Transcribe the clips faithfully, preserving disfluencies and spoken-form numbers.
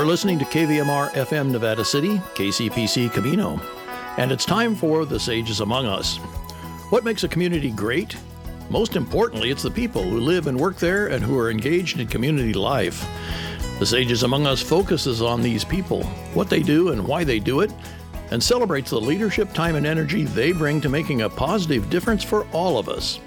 listening to K V M R F M Nevada City, K C P C Camino, and it's time for The Sages Among Us. What makes a community great? Most importantly, it's the people who live and work there and who are engaged in community life. The Sages Among Us focuses on these people, what they do and why they do it, and celebrates the leadership, time, and energy they bring to making a positive difference for all of us.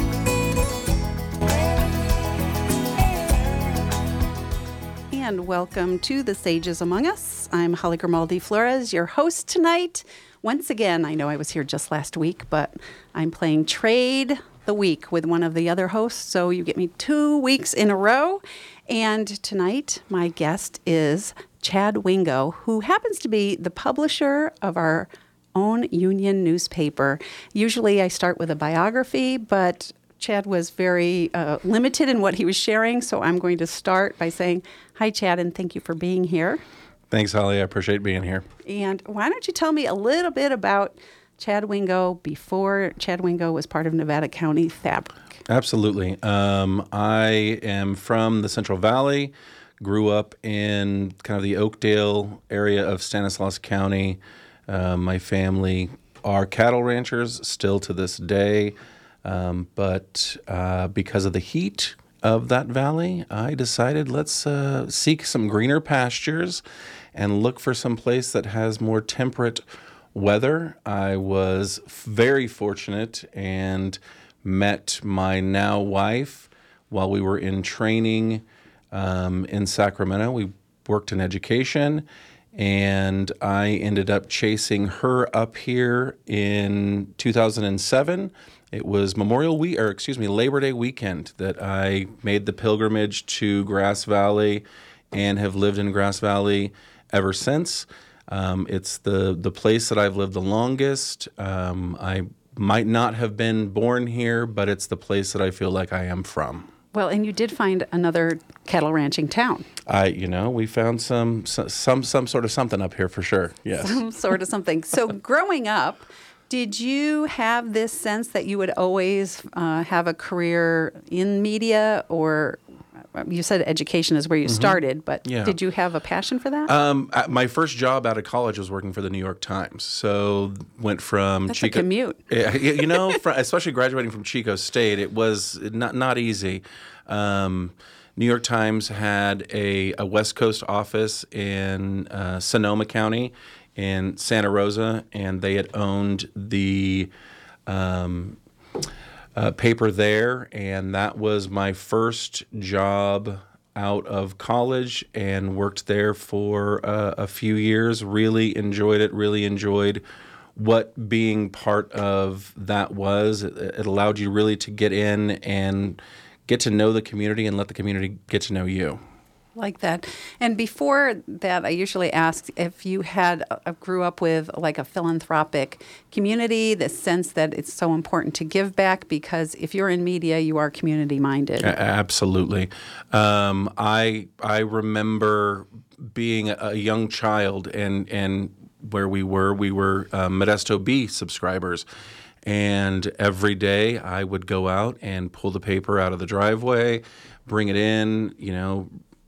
And welcome to The Sages Among Us. I'm Holly Grimaldi Flores, your host tonight. Once again, I know I was here just last week, but I'm playing Trade the Week with one of the other hosts, so you get me two weeks in a row. And tonight, my guest is Chad Wingo, who happens to be the publisher of our own union newspaper. Usually I start with a biography, but Chad was very uh, limited in what he was sharing, so I'm going to start by saying, hi, Chad, and thank you for being here. Thanks, Holly. I appreciate being here. And why don't you tell me a little bit about Chad Wingo before Chad Wingo was part of Nevada County Fabric? Absolutely. Um, I am from the Central Valley, grew up in kind of the Oakdale area of Stanislaus County. Uh, my family are cattle ranchers still to this day. Um, but uh, because of the heat of that valley, I decided let's uh, seek some greener pastures and look for some place that has more temperate weather. I was very fortunate and met my now wife while we were in training um, in Sacramento. We worked in education, and I ended up chasing her up here in two thousand seven. It was Memorial Week, or excuse me, Labor Day weekend that I made the pilgrimage to Grass Valley and have lived in Grass Valley ever since. Um, it's the, the place that I've lived the longest. Um, I might not have been born here, but it's the place that I feel like I am from. Well, and you did find another cattle ranching town. I, you know, we found some some some sort of something up here for sure. Yes, some sort of something. So, growing up, did you have this sense that you would always uh, have a career in media, or you said education is where you mm-hmm. started, but yeah. Did you have a passion for that? Um, my first job out of college was working for the New York Times. So went from That's Chico. a commute. You know, from, especially graduating from Chico State, it was not not easy. Um, New York Times had a, a West Coast office in uh, Sonoma County in Santa Rosa, and they had owned the um, uh, paper there, and that was my first job out of college, and worked there for uh, a few years. Really enjoyed it, really enjoyed what being part of that was. It, it allowed you really to get in and get to know the community and let the community get to know you. Like that. And before that, I usually ask if you had uh, grew up with like a philanthropic community, the sense that it's so important to give back, because if you're in media, you are community minded. A- absolutely. Um, I I remember being a, a young child, and and where we were, we were uh, Modesto Bee subscribers. And every day I would go out and pull the paper out of the driveway, bring it in, you know,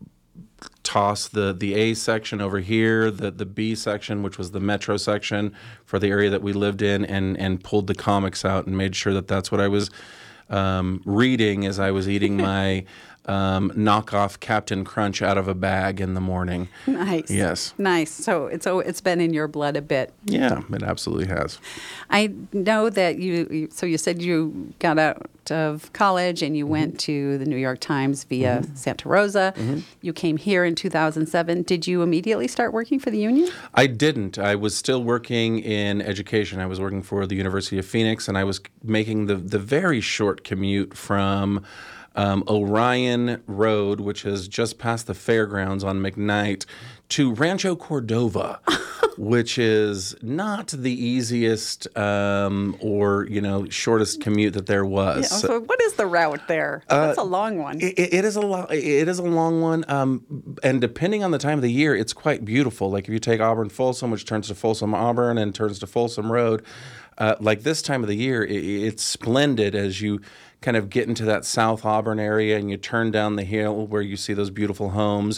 toss the, the A section over here, the, the B section, which was the metro section for the area that we lived in, and, and pulled the comics out and made sure that that's what I was um, reading as I was eating my um, knockoff Captain Crunch out of a bag in the morning. Nice. Yes. Nice. So it's so it's been in your blood a bit. Yeah, it absolutely has. I know that you, you so you said you got out of college and you mm-hmm. went to the New York Times via mm-hmm. Santa Rosa. Mm-hmm. You came here in two thousand seven. Did you immediately start working for the union? I didn't. I was still working in education. I was working for the University of Phoenix, and I was making the, the very short commute from Um, Orion Road, which is just past the fairgrounds on McKnight, to Rancho Cordova, which is not the easiest um, or, you know, shortest commute that there was. Yeah, so what is the route there? That's uh, a long one. It, it is a lo- It is a long one, um, and depending on the time of the year, it's quite beautiful. Like if you take Auburn Folsom, which turns to Folsom Auburn and turns to Folsom Road, uh, like this time of the year, it, it's splendid as you kind of get into that South Auburn area and you turn down the hill where you see those beautiful homes,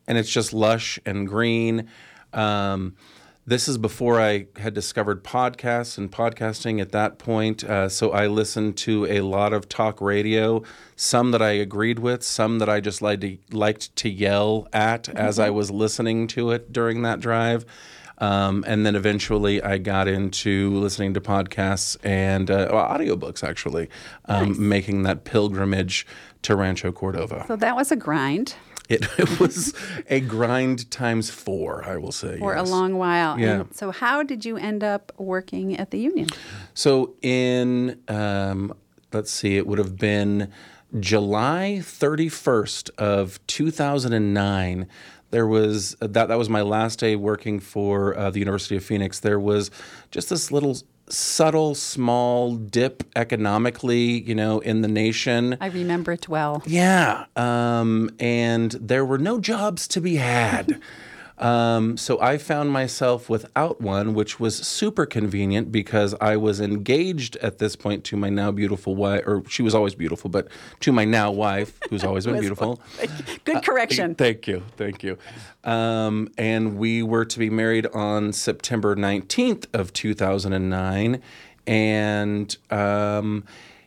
and it's just lush and green. Um, This is before I had discovered podcasts and podcasting at that point. Uh, so I listened to a lot of talk radio, some that I agreed with, some that I just liked to, liked to yell at mm-hmm. as I was listening to it during that drive. Um, and then eventually I got into listening to podcasts and uh, well, audiobooks, actually, um, nice. making that pilgrimage to Rancho Cordova. So that was a grind. It, it was a grind times four, I will say. For yes. a long while. Yeah. And so how did you end up working at the union? So in, um, let's see, it would have been July thirty-first of two thousand nine. There was, that, that was my last day working for uh, the University of Phoenix. There was just this little subtle, small dip economically, you know, in the nation. I remember it well. Yeah. Um, and there were no jobs to be had. um, so I found myself without one, which was super convenient because I was engaged at this point to my now beautiful wife, or she was always beautiful, but to my now wife, who's always been beautiful. Good correction. Uh, thank you. Thank you. Um, and we were to be married on September nineteenth of two thousand nine. And um,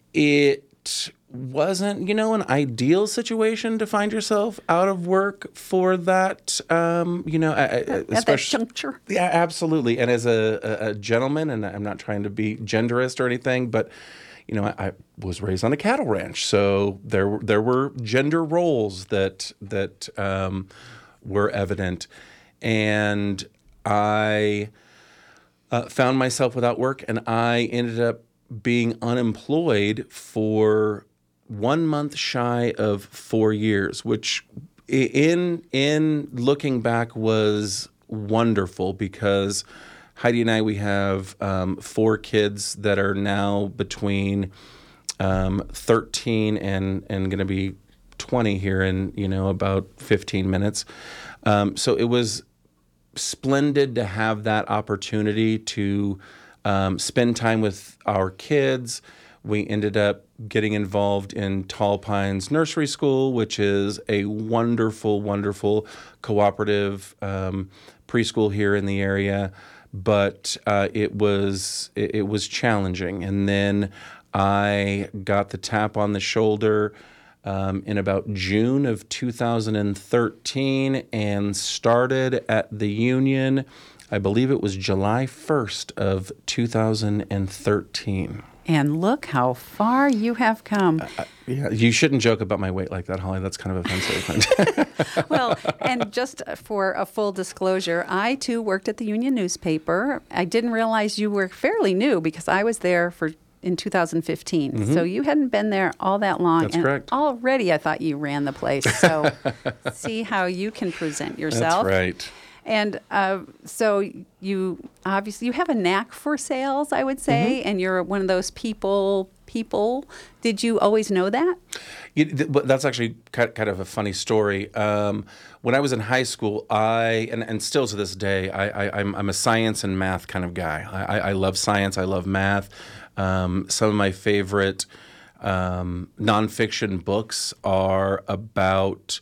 it wasn't, you know, an ideal situation to find yourself out of work for that, um, you know, at, at that juncture. Yeah, absolutely. And as a, a, a gentleman, and I'm not trying to be genderist or anything, but you know, I, I was raised on a cattle ranch, so there there were gender roles that that um, were evident, and I uh, found myself without work, and I ended up being unemployed for one month shy of four years, which in in looking back was wonderful because Heidi and I, we have um, four kids that are now between um, thirteen and and going to be twenty here in, you know, about fifteen minutes. Um, so it was splendid to have that opportunity to um, spend time with our kids. We ended up getting involved in Tall Pines Nursery School, which is a wonderful, wonderful cooperative um, preschool here in the area. But uh, it was it, it was challenging, and then I got the tap on the shoulder um, in about June of two thousand thirteen, and started at the union. I believe it was July first of two thousand thirteen. And look how far you have come. Uh, yeah, you shouldn't joke about my weight like that, Holly. That's kind of offensive. Well, and just for a full disclosure, I too worked at the union newspaper. I didn't realize you were fairly new because I was there for in two thousand fifteen. Mm-hmm. So you hadn't been there all that long. That's and correct. Already I thought you ran the place. So see how you can present yourself. That's right. And uh, so you obviously you have a knack for sales, I would say, mm-hmm. and you're one of those people. People, did you always know that? You, th- that's actually kind of a funny story. Um, when I was in high school, I and, and still to this day, I, I, I'm, I'm a science and math kind of guy. I, I love science. I love math. Um, some of my favorite um, nonfiction books are about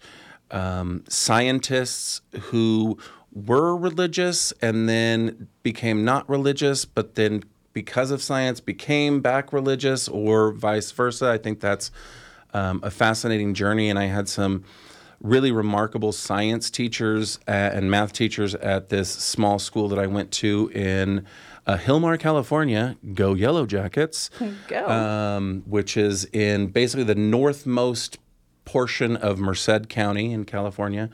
um, scientists who were religious and then became not religious, but then because of science became back religious, or vice versa. I think that's um, a fascinating journey, and I had some really remarkable science teachers at, and math teachers at this small school that I went to in uh, Hillmar, California. Go Yellow Jackets! Go. Um, which is in basically the northmost portion of Merced County in California.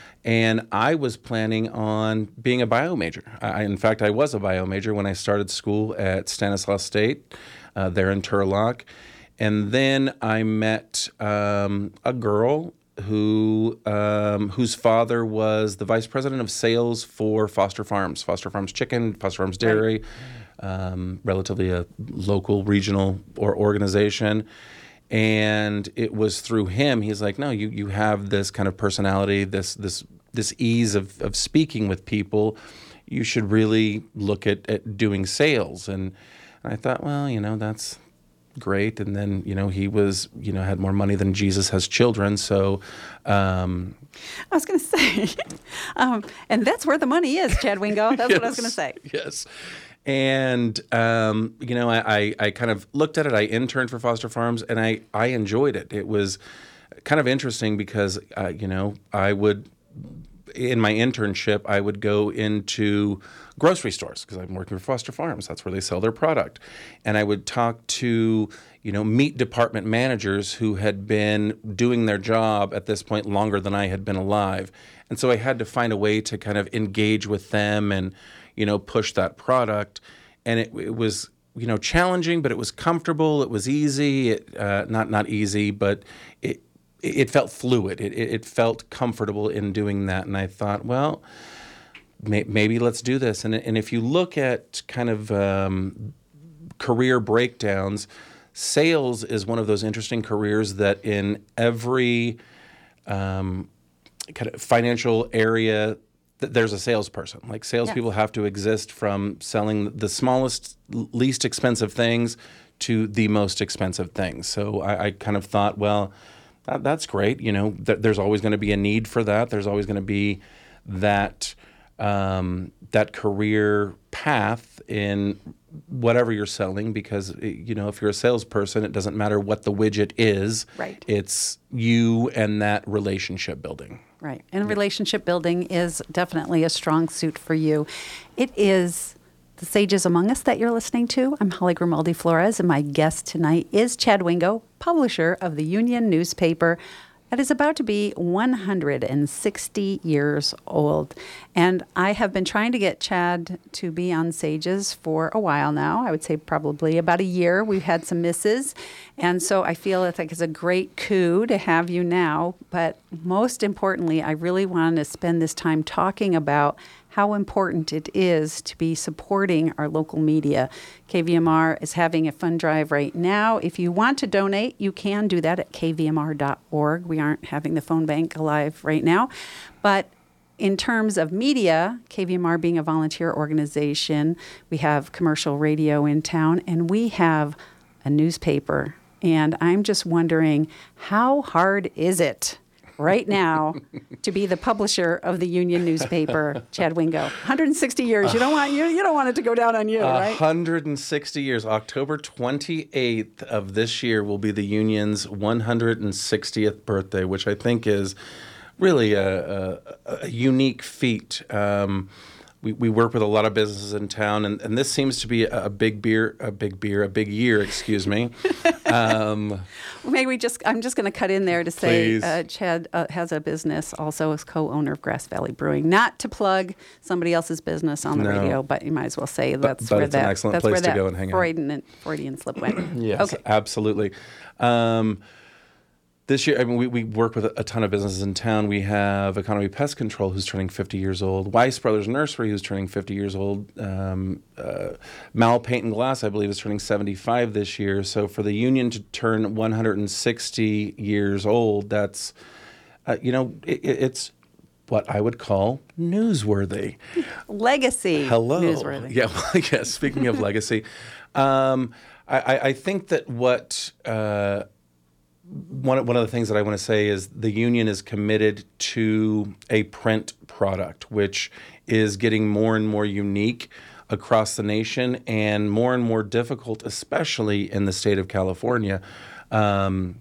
And I was planning on being a bio major. I, in fact, I was a bio major when I started school at Stanislaus State, uh, there in Turlock. And then I met um, a girl who um, whose father was the vice president of sales for Foster Farms, Foster Farms Chicken, Foster Farms Dairy, right. um, relatively a local, regional or organization. And it was through him. He's like, no, you you have this kind of personality, this this this ease of, of speaking with people. You should really look at, at doing sales. And, and I thought, well, you know, that's great. And then, you know, he was, you know, had more money than Jesus has children. So, um, I was going to say, um, and that's where the money is, Chad Wingo. That's yes, what I was going to say. Yes. And, um, you know, I, I, I kind of looked at it. I interned for Foster Farms, and I, I enjoyed it. It was kind of interesting because, uh, you know, I would, in my internship, I would go into grocery stores because I'm working for Foster Farms. That's where they sell their product. And I would talk to, you know, meat department managers who had been doing their job at this point longer than I had been alive. And so I had to find a way to kind of engage with them and, you know, push that product. And it, it was, you know, challenging, but it was comfortable. It was easy. It, uh, not not easy, but it it felt fluid. It, it, it felt comfortable in doing that. And I thought, well, may, maybe let's do this. And, and if you look at kind of um, career breakdowns, sales is one of those interesting careers that in every um, kind of financial area, th- there's a salesperson. Like salespeople Yes. have to exist from selling the smallest, least expensive things to the most expensive things. So I, I kind of thought, well, that, that's great. You know, th- there's always going to be a need for that. There's always going to be that um, that career path in whatever you're selling, because, you know, if you're a salesperson, it doesn't matter what the widget is. Right. It's you and that relationship building. Right. And relationship building is definitely a strong suit for you. It is The Sages Among Us that you're listening to. I'm Holly Grimaldi Flores, and my guest tonight is Chad Wingo, publisher of the Union newspaper that is about to be one hundred sixty years old. And I have been trying to get Chad to be on Sages for a while now. I would say probably about a year. We've had some misses. And so I feel it's like it's a great coup to have you now. But most importantly, I really wanted to spend this time talking about how important it is to be supporting our local media. K V M R is having a fund drive right now. If you want to donate, you can do that at k v m r dot org. We aren't having the phone bank alive right now. But in terms of media, K V M R being a volunteer organization, we have commercial radio in town, and we have a newspaper. And I'm just wondering, how hard is it right now to be the publisher of the Union newspaper, Chad Wingo? one hundred sixty years. You don't want you, you don't want it to go down on you, right? one hundred sixty years. October twenty-eighth of this year will be the Union's one hundred sixtieth birthday, which I think is really a, a, a unique feat. Um, we, we work with a lot of businesses in town, and, and this seems to be a, a big beer, a big beer, a big year, excuse me. Um, Maybe we just, I'm just going to cut in there to say Please. uh, Chad uh, has a business, also is co-owner of Grass Valley Brewing. Not to plug somebody else's business on the No. radio, but you might as well say that's but where it's an that, excellent that's place where to that go and hang out. Freudian, Freudian slip went. Yes, Okay. absolutely. Um, this year, I mean, we, we work with a, a ton of businesses in town. We have Economy Pest Control, who's turning fifty years old. Weiss Brothers Nursery, who's turning fifty years old. Um, uh, Mal Paint and Glass, I believe, is turning seventy-five this year. So for the Union to turn one hundred sixty years old, that's, uh, you know, it, it's what I would call newsworthy. Legacy. Hello. Newsworthy. Yeah, well, yeah, speaking of legacy, um, I, I, I think that what uh, one, one of the things that I want to say is the Union is committed to a print product, which is getting more and more unique across the nation and more and more difficult, especially in the state of California. Um,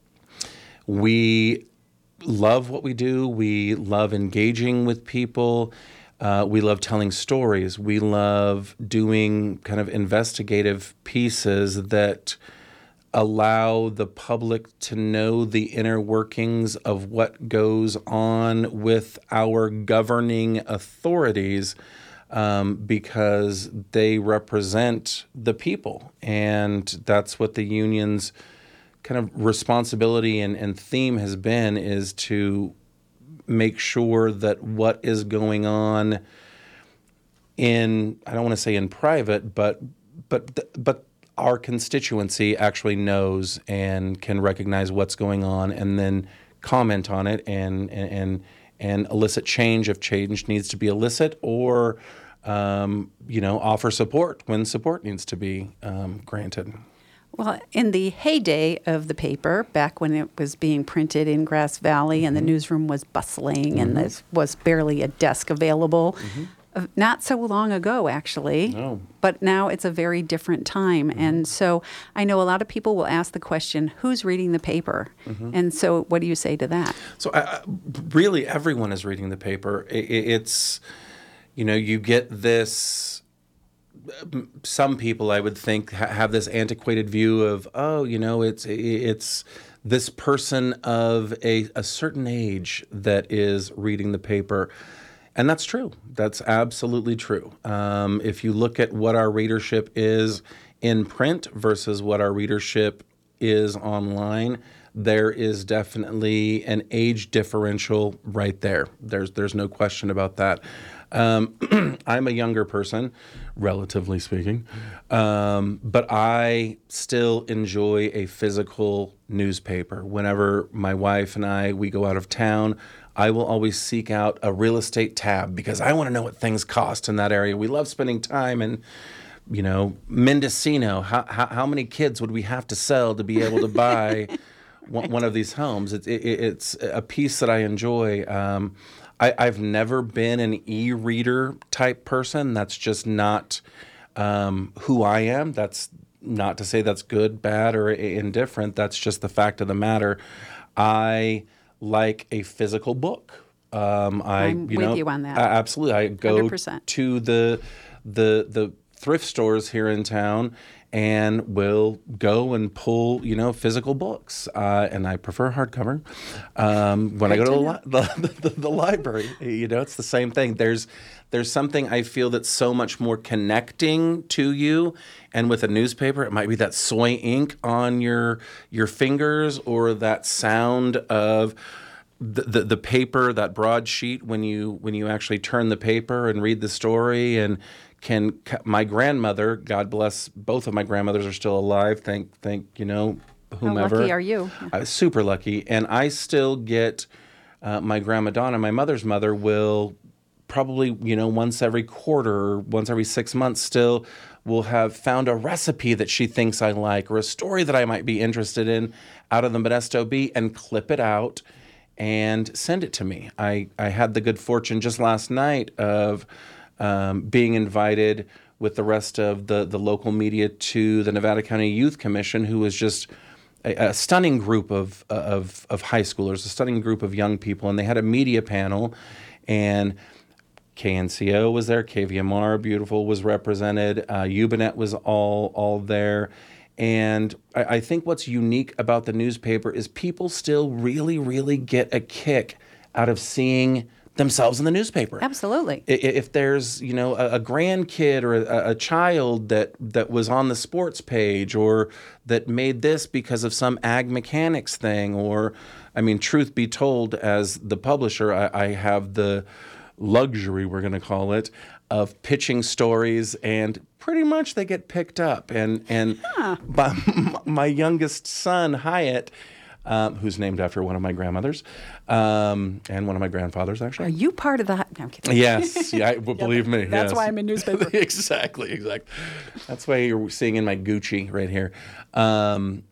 we love what we do. We love engaging with people. Uh, we love telling stories. We love doing kind of investigative pieces that allow the public to know the inner workings of what goes on with our governing authorities, um, because they represent the people. And that's what the Union's kind of responsibility and, and theme has been, is to make sure that what is going on in, I don't want to say in private, but but but our constituency actually knows and can recognize what's going on and then comment on it and and and elicit change if change needs to be elicit, or um, you know, offer support when support needs to be um, granted. Well, in the heyday of the paper, back when it was being printed in Grass Valley mm-hmm. and the newsroom was bustling mm-hmm. and there was barely a desk available, mm-hmm. uh, not so long ago, actually. No. But now it's a very different time. Mm-hmm. And so I know a lot of people will ask the question, who's reading the paper? Mm-hmm. And so what do you say to that? So uh, really, everyone is reading the paper. It, it's, you know, you get this... Some people, I would think, ha- have this antiquated view of, oh, you know, it's it's this person of a, a certain age that is reading the paper. And that's true. That's absolutely true. Um, if you look at what our readership is in print versus what our readership is online, there is definitely an age differential right there. There's there's no question about that. Um, I'm a younger person, relatively speaking, um, but I still enjoy a physical newspaper. Whenever my wife and I, we go out of town, I will always seek out a real estate tab because I want to know what things cost in that area. We love spending time in, you know, Mendocino. How, how, how many kids would we have to sell to be able to buy one, one of these homes? It, it, it's a piece that I enjoy. Um, I, I've never been an e-reader type person. That's just not um, who I am. That's not to say that's good, bad, or indifferent. That's just the fact of the matter. I like a physical book. Um, I, I'm you with know, you on that. Uh, absolutely. I go one hundred percent. to the the the thrift stores here in town and will go and pull, you know, physical books. Uh, and I prefer hardcover. Um, when I go to the, li- the, the, the library, you know, it's the same thing. There's there's something I feel that's so much more connecting to you. And with a newspaper, it might be that soy ink on your your fingers or that sound of the, the, the paper, that broadsheet when you when you actually turn the paper and read the story. And Can my grandmother, God bless, both of my grandmothers are still alive. Thank, thank you know, whomever. How lucky are you? I was super lucky, and I still get uh, my grandma Donna, my mother's mother, will probably you know once every quarter, or once every six months, still will have found a recipe that she thinks I like or a story that I might be interested in out of the Modesto Bee and clip it out and send it to me. I I had the good fortune just last night of. Um, being invited with the rest of the, the local media to the Nevada County Youth Commission, who was just a, a stunning group of, of of high schoolers, a stunning group of young people, and they had a media panel, and K N C O was there, K V M R, beautiful, was represented, uh, Ubinet was all all there, and I, I think what's unique about the newspaper is people still really, really get a kick out of seeing themselves in the newspaper. Absolutely. If there's, you know, a, a grandkid or a, a child that, that was on the sports page or that made this because of some ag mechanics thing, or, I mean, truth be told, as the publisher, I, I have the luxury, we're going to call it, of pitching stories, and pretty much they get picked up. And, and huh. my, my youngest son, Hyatt, Um, who's named after one of my grandmothers um, and one of my grandfathers, actually. Are you part of that? No, I'm kidding. Yes, yeah, I, well, yeah, believe me. That's yes. why I'm in newspaper. exactly, exactly. That's why you're seeing in my Gucci right here. Um,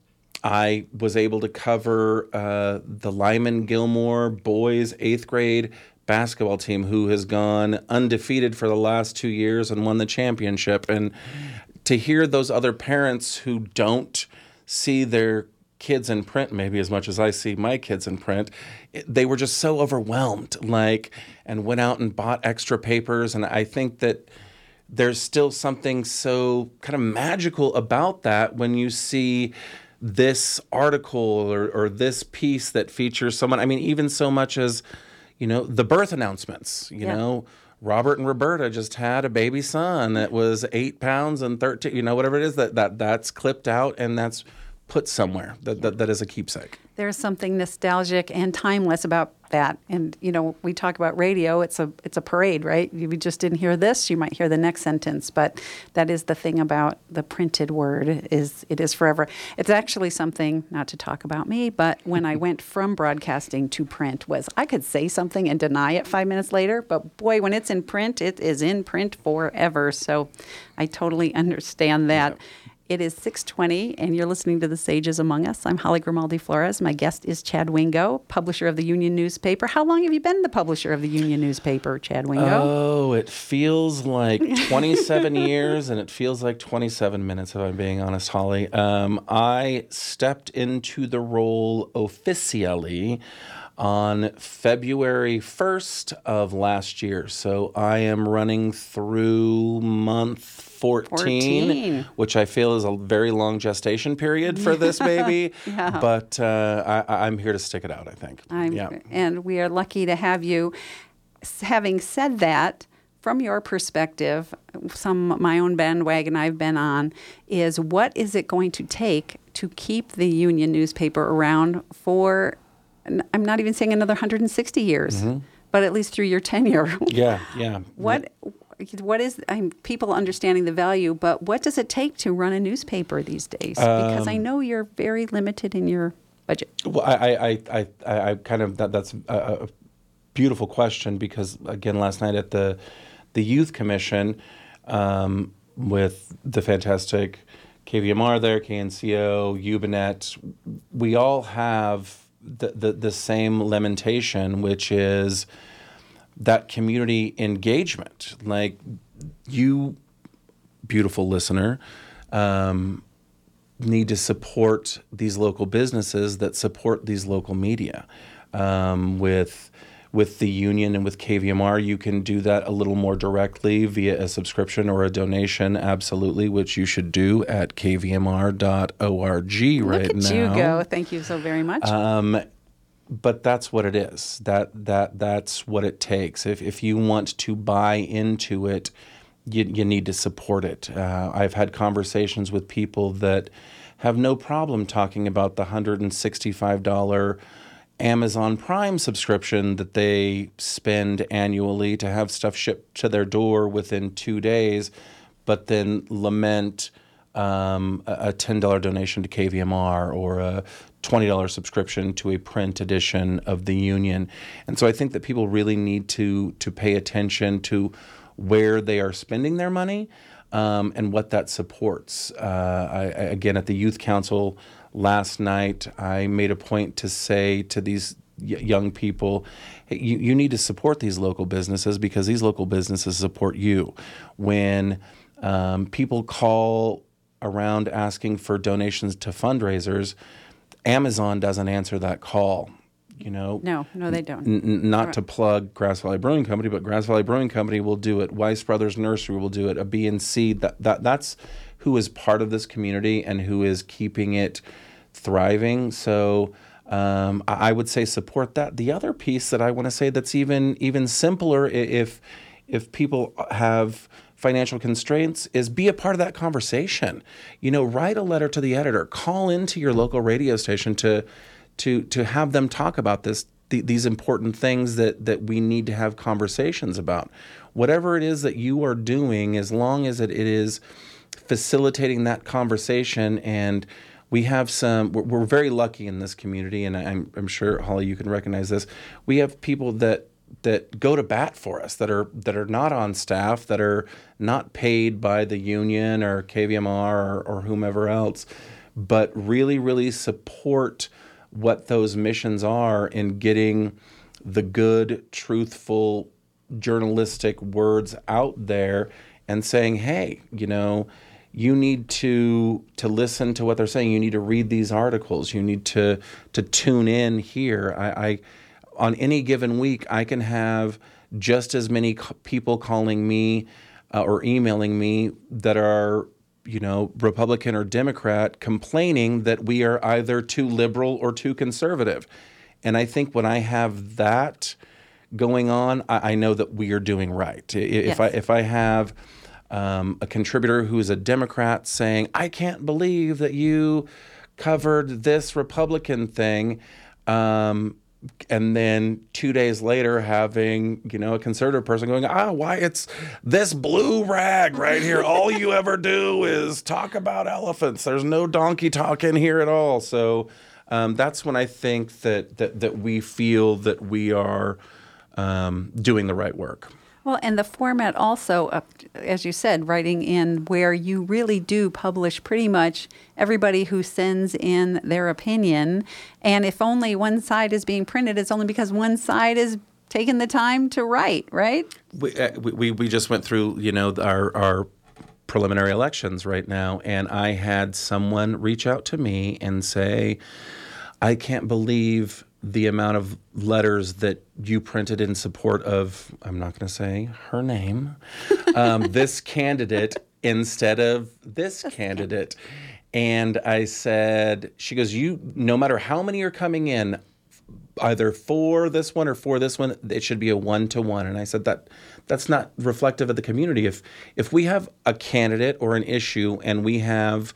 I was able to cover uh, the Lyman Gilmore boys eighth grade basketball team, who has gone undefeated for the last two years and won the championship. And to hear those other parents who don't see their kids in print maybe as much as I see my kids in print, it, they were just so overwhelmed, like, and went out and bought extra papers. And I think that there's still something so kind of magical about that when you see this article or, or this piece that features someone. I mean, even so much as, you know, the birth announcements, you yeah. know, Robert and Roberta just had a baby son that was eight pounds and thirteen, you know, whatever it is, that, that that's clipped out and that's put somewhere that, that that is a keepsake. There's something nostalgic and timeless about that. And, you know, we talk about radio, it's a it's a parade, right? You just didn't hear this, you might hear the next sentence. But that is the thing about the printed word, is it is forever. It's actually something, not to talk about me, but when I went from broadcasting to print, was I could say something and deny it five minutes later. But boy, when it's in print, it is in print forever. So I totally understand that. Yeah. It is six twenty, and you're listening to The Sages Among Us. I'm Holly Grimaldi Flores. My guest is Chad Wingo, publisher of the Union newspaper. How long have you been the publisher of the Union newspaper, Chad Wingo? Oh, it feels like twenty-seven years, and it feels like twenty-seven minutes, if I'm being honest, Holly. Um, I stepped into the role officially on February first of last year. So I am running through month fourteen, fourteen, which I feel is a very long gestation period for this baby. Yeah. But uh, I, I'm here to stick it out, I think. I'm, yeah. And we are lucky to have you. Having said that, from your perspective, some my own bandwagon I've been on is, what is it going to take to keep the Union newspaper around for, I'm not even saying another one hundred sixty years, mm-hmm. but at least through your tenure. Yeah, yeah. What what is I'm, people understanding the value, but what does it take to run a newspaper these days? Because um, I know you're very limited in your budget. Well, I I I, I, I kind of that, that's a, a beautiful question, because again, last night at the the Youth Commission um, with the fantastic K V M R there, K N C O, Ubinet, we all have the, the, the same lamentation, which is that community engagement. Like, you, beautiful listener, um, need to support these local businesses that support these local media. Um, with with the Union and with K V M R, you can do that a little more directly via a subscription or a donation, absolutely, which you should do at k v m r dot org right now. Look at now. you go. Thank you so very much. Um, but that's what it is. That that that's what it takes. If if you want to buy into it, you you need to support it. Uh, I've had conversations with people that have no problem talking about the one hundred sixty-five dollars Amazon Prime subscription that they spend annually to have stuff shipped to their door within two days, but then lament um, a ten dollars donation to K V M R or a twenty dollars subscription to a print edition of the Union. And so I think that people really need to to pay attention to where they are spending their money um, and what that supports. Uh, I, again, at the Youth Council last night, I made a point to say to these y- young people, hey, you, you need to support these local businesses, because these local businesses support you. When um, people call around asking for donations to fundraisers, Amazon doesn't answer that call. You know, no, no, they don't. N- not right. to plug Grass Valley Brewing Company, but Grass Valley Brewing Company will do it. Weiss Brothers Nursery will do it. A B and C. That that that's who is part of this community and who is keeping it thriving. So um, I, I would say support that. The other piece that I want to say that's even even simpler, if if people have financial constraints, is be a part of that conversation. You know, write a letter to the editor. Call into your local radio station to to to have them talk about this th- these important things that that we need to have conversations about. Whatever it is that you are doing, as long as it, it is facilitating that conversation. And we have some, we're, we're very lucky in this community, and I'm, I'm sure, Holly, you can recognize this. We have people that that go to bat for us, that are that are not on staff, that are not paid by the Union or K V M R or, or whomever else, but really, really support what those missions are in getting the good, truthful, journalistic words out there and saying, hey, you know, you need to to listen to what they're saying. You need to read these articles. You need to to tune in here. I, I on any given week, I can have just as many c- people calling me uh, or emailing me that are, you know, Republican or Democrat, complaining that we are either too liberal or too conservative. And I think when I have that going on, I, I know that we are doing right. If yes. I if I have Um, a contributor who is a Democrat saying, I can't believe that you covered this Republican thing, um, and then two days later having, you know, a conservative person going, ah, why it's this blue rag right here. All you ever do is talk about elephants. There's no donkey talk in here at all. So um, that's when I think that, that, that we feel that we are um, doing the right work. Well, and the format also, uh, as you said, writing in where you really do publish pretty much everybody who sends in their opinion. And if only one side is being printed, it's only because one side is taking the time to write, right? We, uh, we, we just went through, you know, our, our preliminary elections right now, and I had someone reach out to me and say, I can't believe the amount of letters that you printed in support of, I'm not going to say her name, um, this candidate instead of this candidate. And I said, she goes, you, no matter how many are coming in, either for this one or for this one, it should be a one-to-one. And I said, that that's not reflective of the community. If if we have a candidate or an issue and we have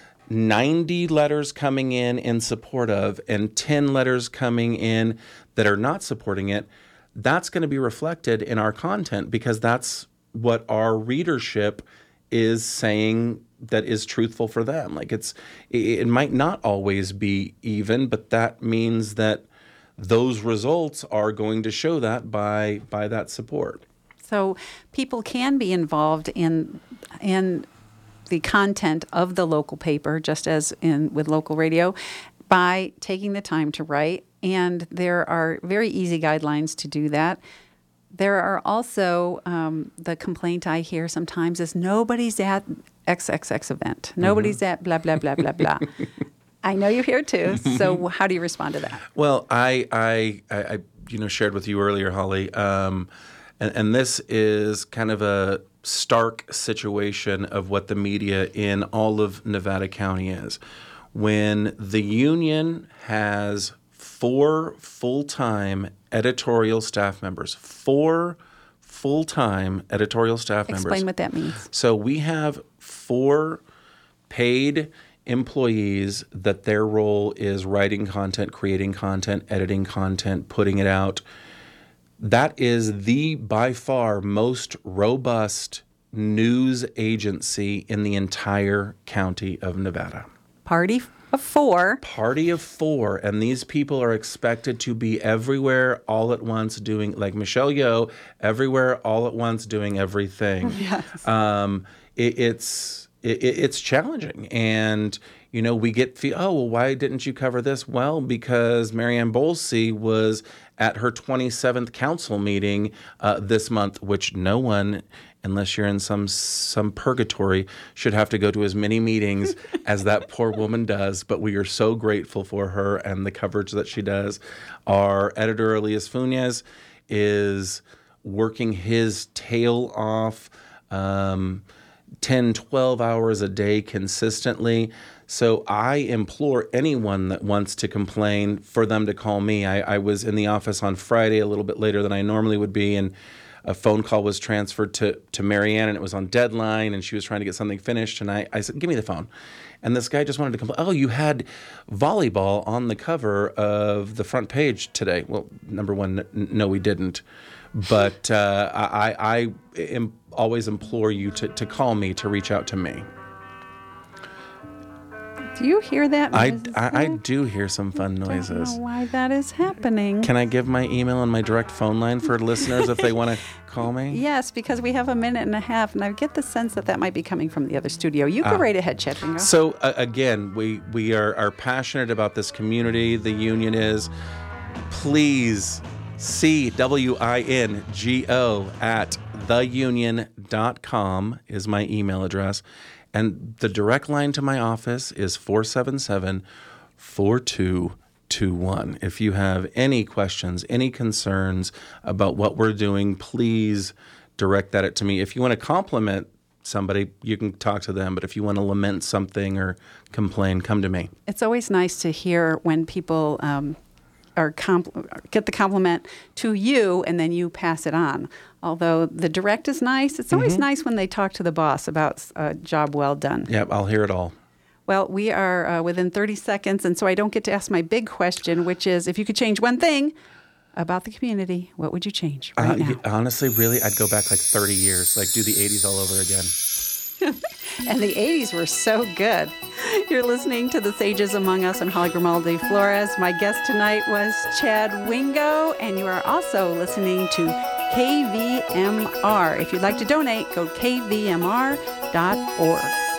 ninety letters coming in in support of and ten letters coming in that are not supporting it, that's going to be reflected in our content because that's what our readership is saying that is truthful for them. Like it's, it might not always be even, but that means that those results are going to show that by by that support. So people can be involved in in the content of the local paper, just as in with local radio, by taking the time to write. And there are very easy guidelines to do that. There are also, um, the complaint I hear sometimes is nobody's at X X X event. Nobody's mm-hmm. at blah, blah, blah, blah, blah. I know you hear too. So how do you respond to that? Well, I, I, I you know, shared with you earlier, Holly, um, and, and this is kind of a stark situation of what the media in all of Nevada County is. When the union has four full-time editorial staff members, four full-time editorial staff members. Explain what that means. So we have four paid employees that their role is writing content, creating content, editing content, putting it out. That is the by far most robust news agency in the entire county of Nevada. Party of four. Party of four. And these people are expected to be everywhere all at once doing, like Michelle Yeoh, everywhere all at once doing everything. Yes. Um, it, it's... It, it's challenging. And, you know, we get, oh, well, why didn't you cover this? Well, because Marianne Bolsey was at her twenty-seventh council meeting uh, this month, which no one, unless you're in some some purgatory, should have to go to as many meetings as that poor woman does. But we are so grateful for her and the coverage that she does. Our editor, Elias Funes, is working his tail off, um, ten, twelve hours a day consistently. So I implore anyone that wants to complain for them to call me. I, I was in the office on Friday a little bit later than I normally would be, and a phone call was transferred to, to Marianne, and it was on deadline, and she was trying to get something finished, and I, I said, give me the phone. And this guy just wanted to complain, oh, you had volleyball on the cover of the front page today. Well, number one, n- no, we didn't. But uh, I, I am always implore you to, to call me, to reach out to me. Do you hear that? I, I, I do hear some fun noises. I don't know why that is happening. Can I give my email and my direct phone line for listeners if they want to call me? Yes, because we have a minute and a half, and I get the sense that that might be coming from the other studio. You go uh, right ahead, Chetringo. So, uh, again, we, we are, are passionate about this community. The union is. Please, C W I N G O at the union dot com is my email address. And the direct line to my office is four seven seven, four two two one. If you have any questions, any concerns about what we're doing, please direct that at to me. If you want to compliment somebody, you can talk to them. But if you want to lament something or complain, come to me. It's always nice to hear when people um, are compl- get the compliment to you and then you pass it on. Although the direct is nice, it's always mm-hmm. nice when they talk to the boss about a job well done. Yep, I'll hear it all. Well, we are uh, within thirty seconds, and so I don't get to ask my big question, which is, if you could change one thing about the community, what would you change right uh, now? Honestly, really, I'd go back like thirty years, like do the eighties all over again. And the eighties were so good. You're listening to The Sages Among Us. I'm Holly Grimaldi Flores. My guest tonight was Chad Wingo, and you are also listening to K V M R. If you'd like to donate, go k v m r dot org.